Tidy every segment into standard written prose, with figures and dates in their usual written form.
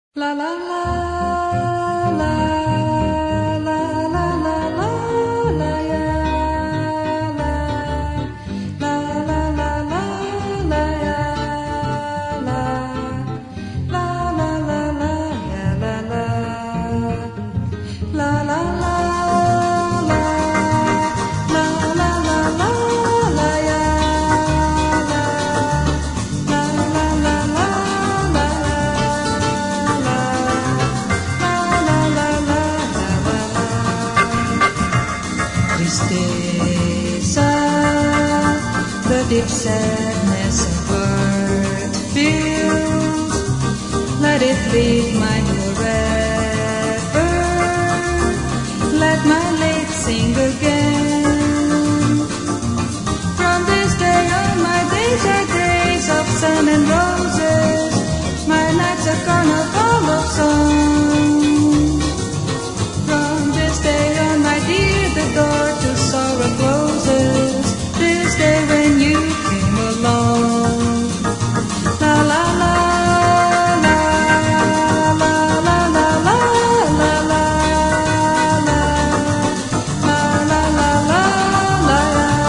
La la la la la la la la la ya la la la la la la ya la la la la la ya la la la la la la la la la la ya la la la la la Tristeza, the deep sadness a heart feels, let it lead mine forever, let my lips sing again. From this day on, my days are days of sun and roses, my nights a carnival of song. From this day on, my dear, the door to sorrow closes, this day when you came along. La la la la la la la la la la la la la la la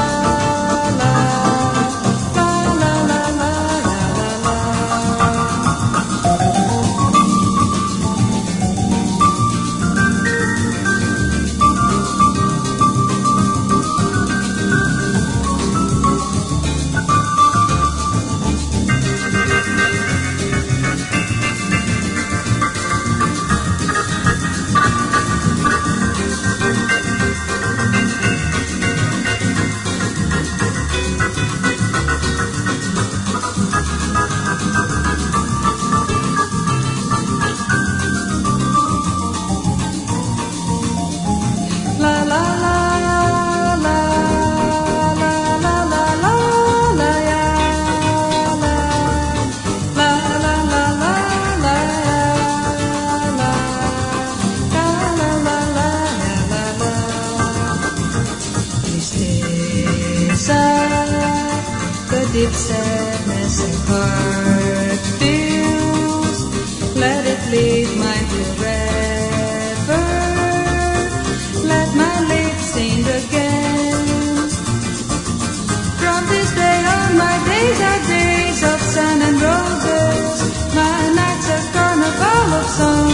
the deep sadness a heart feels, let it lead mine forever, let my lips sing again. From this day on, my days are days of sun and roses, my nights a carnival of song.